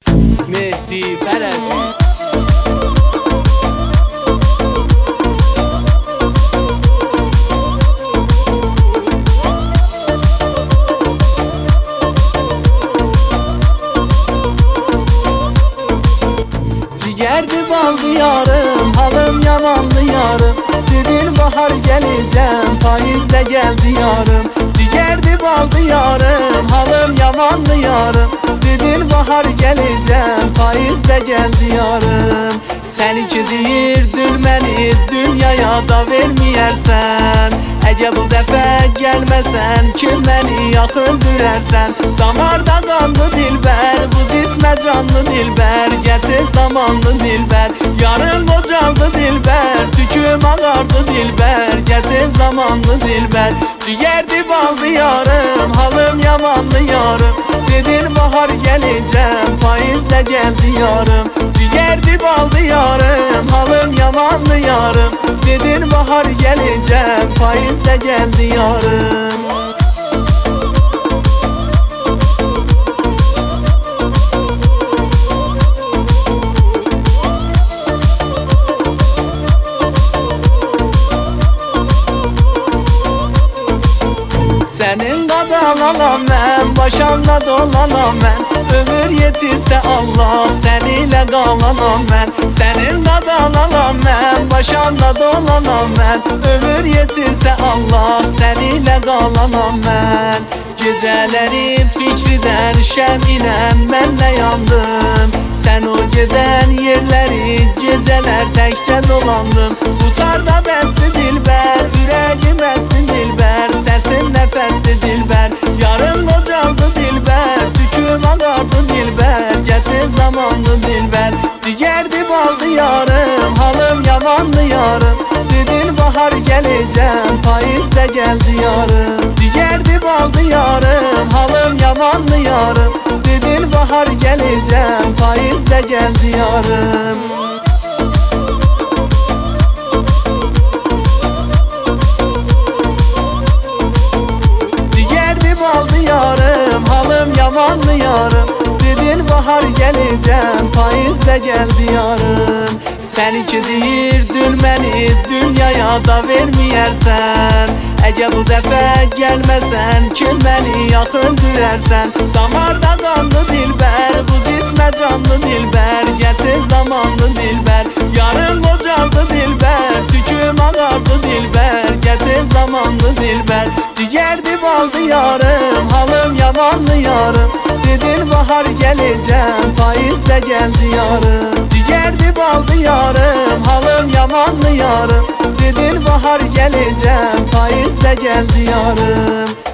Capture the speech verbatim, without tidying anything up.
Mehdi Fərəzi. Cigerdi baldı yarım, halım yamandı yarım. Dedin bahar geleceğim, faizle geldi yarım. Cigerdi baldı yarım, halım yamandı yarım. Dedin bahar geleceğim, faizle geldi yarım. Sen iki deyirdir məni, dünyaya da vermeyersen. Ege bu defa gelmesen, kim beni yakın dürersen. Damarda kanlı dilber, bu cisme canlı dilber. Getir zamanlı dilber, yarın bocaldı dilber. Tüküm ağardı dilber, getir zamanlı dilber. Cigerdi baldı yarım, halım yamanlı yarım. Dedin bahar geleceğim, faizle geldi yarım. Cigerdi baldı yarım, halım yamanlı yarım. Dedin bahar geleceğim, faizle geldi yarım. Senin qadalanam mən, başanla dolanam mən. Ömür yetirsə Allah, seninle qalanam mən. Senin qadalanam mən, başanla dolanam mən. Ömür yetirsə Allah, seninle qalanam mən. Gecələrin fikridən, şəminəm mən nə yandım. Sen o gedən yerləri, gecələr təkcə dolandım. Utarda bəssi dilbər, ürəgim əssin dilbər. Səsin nəfəsli dilbər, yarın qocaldı dilbər. Tüküm ağardı dilbər, gətir zamanlı dilbər. Cigerdi baldı yarım, halım yamandı yarım. Dedin bahar geleceğim, faizle geldi yarım. Cigerdi baldı yarım, halım yamandı yarım. Dedin bahar geleceğim, faizle geldi yarım. Cigerdi baldı yarım, halım yamandı yarım. Dedin bahar geleceğim, faizle geldi yarım. Sen iki deyirdin məni, dünyaya da vermeyersen. Ege bu defa gelmesen, kim beni yakın dürersen. Damarda kanlı dilber, bu cisme canlı dilber. Getir zamanlı dilber, yarın bocaldı dilber. Tüküm ağardı dilber, getir zamanlı dilber. Cigerdi baldı yarım, halım yamanlı yarım. Dedin bahar geleceğim, faizle geldi yarım. Cigerdi baldı yarım, halım yamanlı yarım. Dedin bahar geleceğim, faizle geldi yarım.